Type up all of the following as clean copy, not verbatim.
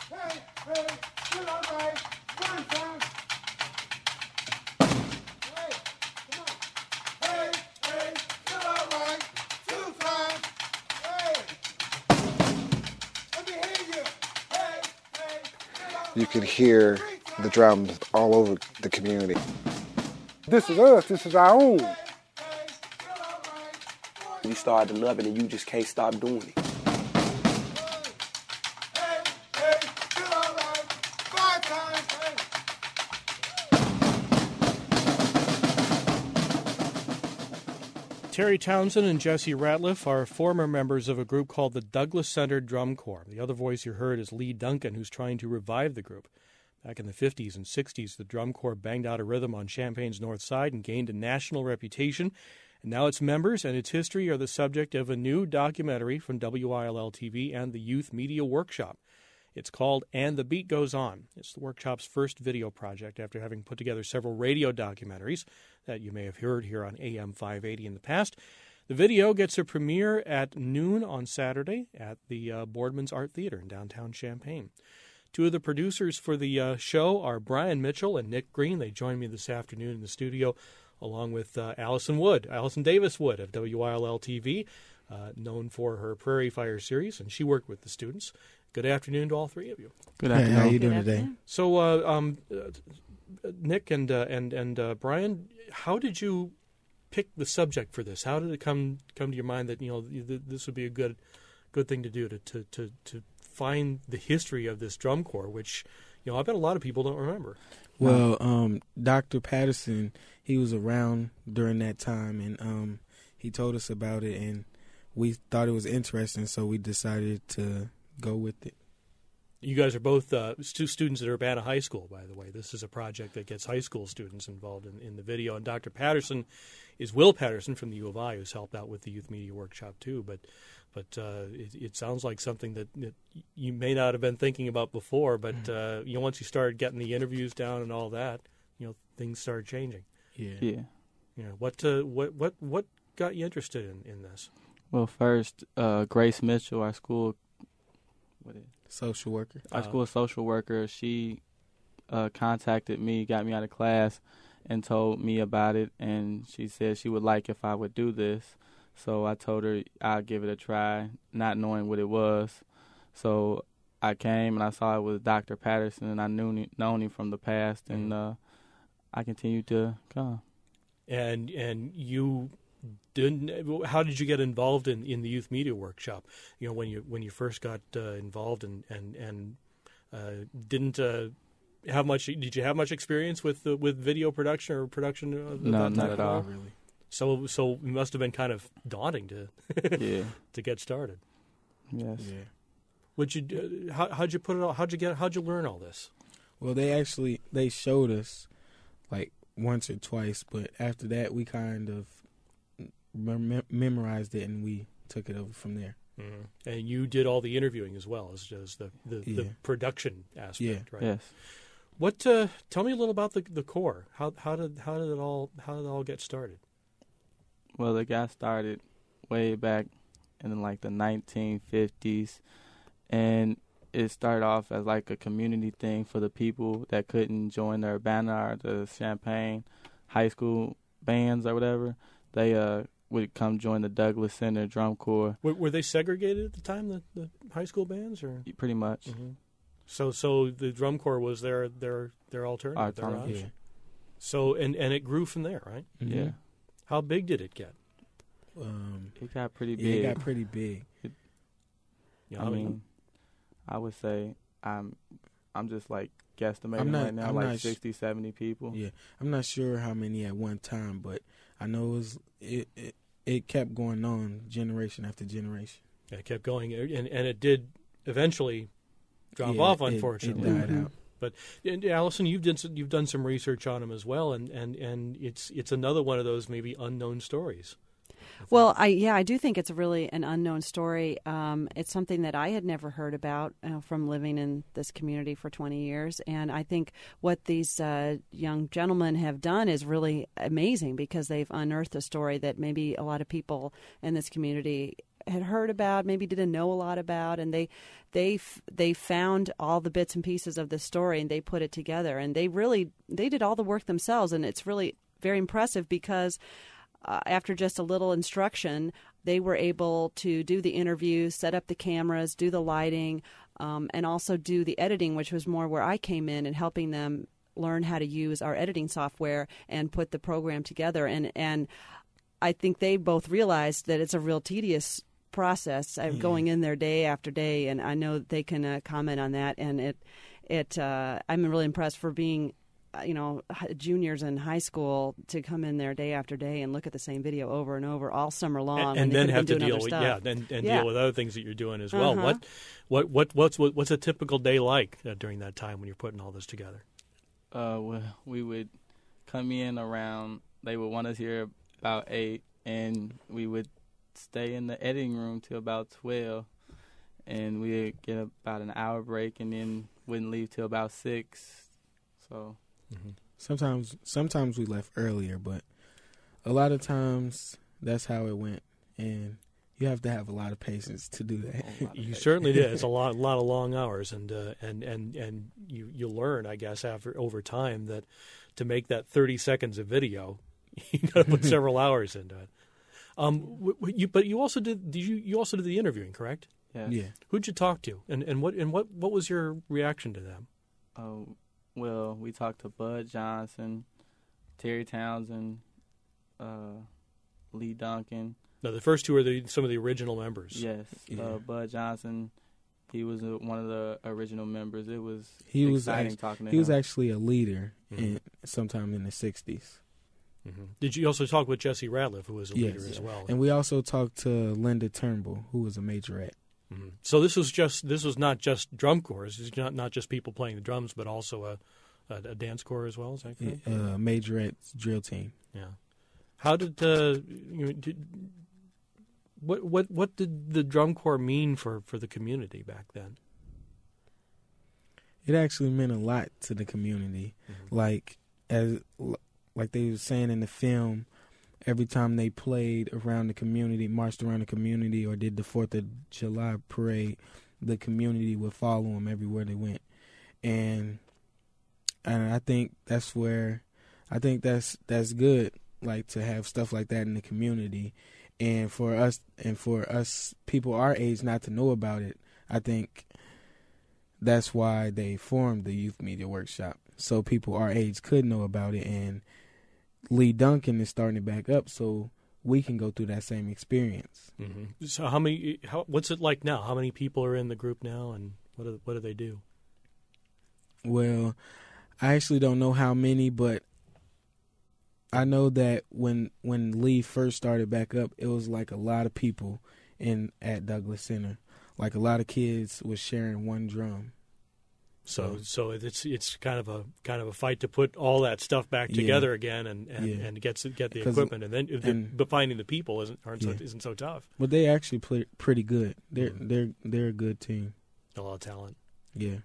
Hey, hey, still all right. One time. Hey, come on. Hey, hey, still all right. Two times. Hey. Let me hear you. Hey, hey, still all right. You could hear the drums all over the community. This is us. This is our own. You start to love it and you just can't stop doing it. Terry Townsend and Jesse Ratliff are former members of a group called the Douglas Center Drum Corps. The other voice you heard is Lee Duncan, who's trying to revive the group. Back in the 50s and 60s, the Drum Corps banged out a rhythm on Champaign's North Side and gained a national reputation. And now its members and its history are the subject of a new documentary from WILL-TV and the Youth Media Workshop. It's called And the Beat Goes On. It's the workshop's first video project after having put together several radio documentaries that you may have heard here on AM 580 in the past. The video gets a premiere at noon on Saturday at the Boardman's Art Theater in downtown Champaign. Two of the producers for the show are Brian Mitchell and Nick Green. They joined me this afternoon in the studio along with Allison Davis Wood of WILL-TV, known for her Prairie Fire series, and she worked with the students. Good afternoon to all three of you. Good afternoon. Hey, how you doing today? So, Nick and Brian, how did you pick the subject for this? How did it come to your mind that this would be a good thing to do to find the history of this drum corps, which I bet a lot of people don't remember. Well, Dr. Patterson, he was around during that time, and he told us about it, and we thought it was interesting, so we decided to go with it. You guys are both students at Urbana High School, by the way. This is a project that gets high school students involved in the video. And Dr. Patterson is Will Patterson from the U of I, who's helped out with the Youth Media Workshop, too. But it sounds like something that you may not have been thinking about before. But once you started getting the interviews down and all that, things started changing. Yeah. What got you interested in this? Well, first, Grace Mitchell, our school social worker. Our school social worker, she contacted me, got me out of class, and told me about it. And she said she would like if I would do this. So I told her I'd give it a try, not knowing what it was. So I came and I saw it was Dr. Patterson, and I known him from the past, and I continued to come. And you didn't. How did you get involved in the Youth Media Workshop? When you first got involved and didn't have much. Did you have much experience with video production or production? No, not at all. Really. So it must have been kind of daunting to to get started. Yes. Yeah. Would you? How'd you put it all? How'd you learn all this? Well, they showed us like once or twice, but after that we kind of memorized it and we took it over from there. Mm-hmm. And you did all the interviewing as well as the production aspect, right? Yes. What? Tell me a little about the Corps. How did it all get started? Well, it got started way back in like the 1950s, and it started off as like a community thing for the people that couldn't join the Urbana or the Champaign high school bands or whatever. They would come join the Douglas Center Drum Corps. Were they segregated at the time, the high school bands, or pretty much? Mm-hmm. So the Drum Corps was their alternative, their option. Yeah. So and it grew from there, right? Mm-hmm. Yeah. How big did it get? It got pretty big. Yeah, it got pretty big. I mean, I would say I'm just like guesstimating right now, like 60, 70 people. Yeah, I'm not sure how many at one time, but I know it kept going on generation after generation. It kept going, and it did eventually drop off, unfortunately. It died out. But Allison, you've done some research on him as well, and it's another one of those maybe unknown stories. Well, I do think it's really an unknown story. It's something that I had never heard about from living in this community for 20 years. And I think what these young gentlemen have done is really amazing because they've unearthed a story that maybe a lot of people in this community had heard about, maybe didn't know a lot about, and they found all the bits and pieces of the story and they put it together, and they did all the work themselves, and it's really very impressive because after just a little instruction, they were able to do the interviews, set up the cameras, do the lighting, and also do the editing, which was more where I came in and helping them learn how to use our editing software and put the program together. And I think they both realized that it's a real tedious process going in there day after day, and I know they can comment on that. And I'm really impressed for being juniors in high school to come in there day after day and look at the same video over and over all summer long, and then have to deal deal with deal with other things that you're doing as well. What's a typical day like during that time when you're putting all this together? Well, we would come in around. They would want us here about 8, and we would stay in the editing room till about 12, and we'd get about an hour break, and then wouldn't leave till about 6. So. Mm-hmm. Sometimes we left earlier, but a lot of times that's how it went, and you have to have a lot of patience to do that. You certainly did. It's a lot of long hours, and you learn, I guess, over time that to make that 30 seconds of video, you got to put several hours into it. But you also did the interviewing, correct? Yes. Yeah. Who'd you talk to, and what was your reaction to them? Well, we talked to Bud Johnson, Terry Townsend, Lee Duncan. No, the first two are some of the original members. Yes, yeah. Bud Johnson, he was one of the original members. It was exciting talking to him. He was actually a leader sometime in the 60s. Mm-hmm. Did you also talk with Jesse Ratliff, who was a leader as well? And we also talked to Linda Turnbull, who was a majorette. Mm-hmm. So this was not just drum corps. This is not just people playing the drums, but also a dance corps as well. Is that correct? Majorette drill team. Yeah. How did what did the drum corps mean for the community back then? It actually meant a lot to the community. Mm-hmm. Like they were saying in the film, every time they played around the community, marched around the community, or did the 4th of July parade, the community would follow them everywhere they went. And I think that's good, like to have stuff like that in the community. And for us people our age not to know about it, I think that's why they formed the Youth Media Workshop, so people our age could know about it. And Lee Duncan is starting it back up, so we can go through that same experience. Mm-hmm. So what's it like now? How many people are in the group now, and what do they do? Well, I actually don't know how many, but I know that when Lee first started back up, it was like a lot of people at Douglas Center. Like a lot of kids was sharing one drum. So it's kind of a fight to put all that stuff back together again and get the equipment, but finding the people isn't so tough. But they actually play pretty good. They're a good team. A lot of talent. Yeah.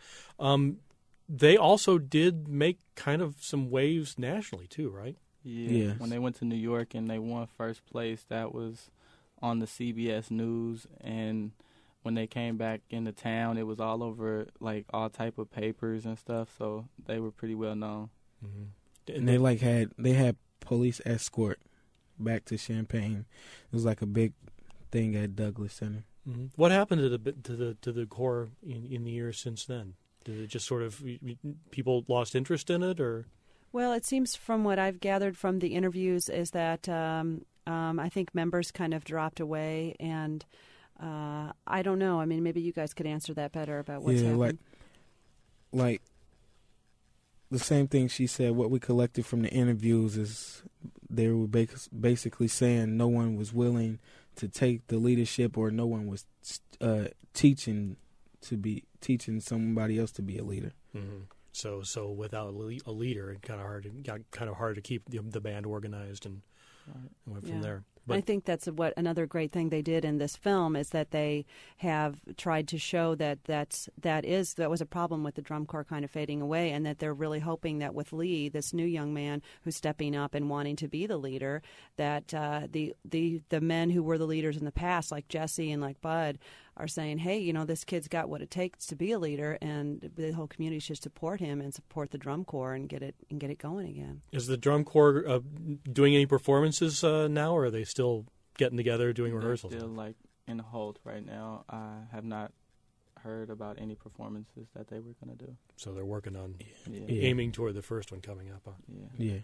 They also did make kind of some waves nationally too, right? Yeah. Yes. When they went to New York and they won first place, that was on the CBS News, and when they came back into town, it was all over, like, all type of papers and stuff, so they were pretty well known. Mm-hmm. And they had police escort back to Champaign. It was like a big thing at Douglas Center. Mm-hmm. What happened to the corps in the years since then? Did it just sort of, people lost interest in it, or? Well, it seems from what I've gathered from the interviews is that I think members kind of dropped away, and I don't know. I mean, maybe you guys could answer that better about what's happening. Like the same thing she said. What we collected from the interviews is they were basically saying no one was willing to take the leadership, or no one was teaching somebody else to be a leader. Mm-hmm. So without a leader, it got kind of hard to keep the band organized, and went from there. But I think that's what another great thing they did in this film is that they have tried to show that that was a problem with the drum corps kind of fading away, and that they're really hoping that with Lee, this new young man who's stepping up and wanting to be the leader, that the men who were the leaders in the past, like Jesse and like Bud, are saying, hey, you know, this kid's got what it takes to be a leader, and the whole community should support him and support the drum corps and get it going again. is the drum corps doing any performances now, or are they still getting together doing rehearsals? They're still like in hold right now. I have not heard about any performances that they were going to do. So they're working on Yeah. aiming toward the first one coming up. Huh? Yeah.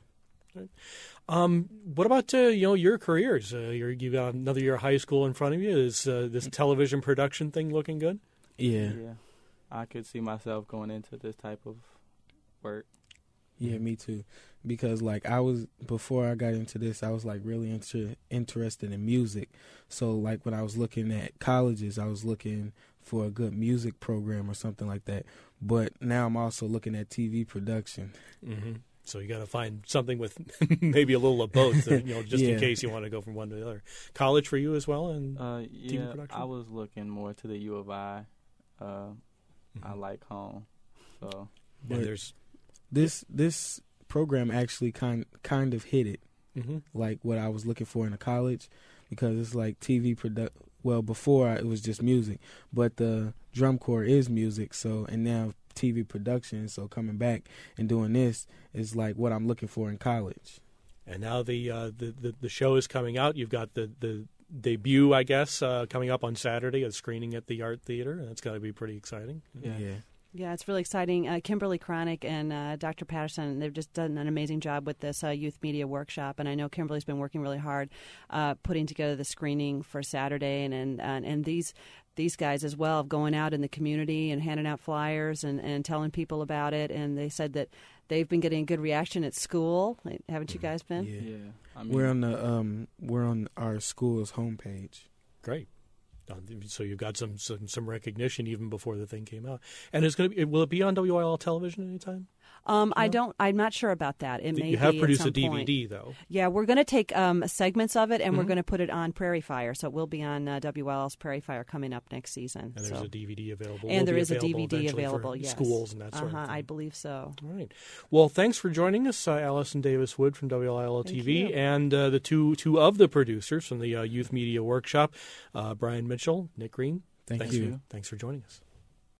What about your careers? You've got another year of high school in front of you. Is this television production thing looking good? Yeah. Yeah. I could see myself going into this type of work. Yeah, me too. Because before I got into this, I was like really interested in music. So like when I was looking at colleges, I was looking for a good music program or something like that. But now I'm also looking at TV production. Mm-hmm. So you got to find something with maybe a little of both, just Yeah. in case you want to go from one to the other. College for you as well, and Yeah, TV production? I was looking more to the U of I. I like home, so and there's This program actually kind of hit it, like what I was looking for in a college, because it's like TV production. Well, before it was just music, but the drum corps is music. So and now TV production. So coming back and doing this is like what I'm looking for in college. And now the show is coming out. You've got the debut, I guess, coming up on Saturday, a screening at the Art Theater. That's got to be pretty exciting. Yeah. Yeah, it's really exciting. Kimberly Cronick and Dr. Patterson, they've just done an amazing job with this youth media workshop. And I know Kimberly's been working really hard putting together the screening for Saturday. And these guys as well, going out in the community and handing out flyers and telling people about it. And they said that they've been getting a good reaction at school. Haven't you guys been? Yeah. I mean, We're on our school's homepage. Great. So you've got some recognition even before the thing came out. And will it be on WIL television anytime? I'm not sure about that. It may You have be produced at a some DVD point. though. Yeah, we're going to take segments of it and we're going to put it on Prairie Fire. So it will be on WIL's Prairie Fire coming up next season. And there's a DVD available. And will there be is a available DVD eventually available, for yes. schools and that sort of thing. I believe so. All right. Well, thanks for joining us, Allison Davis Wood from WIL TV, and the two of the producers from the Youth Media Workshop, Brian Mitchell, Nick Green. Thank you. Thanks for joining us.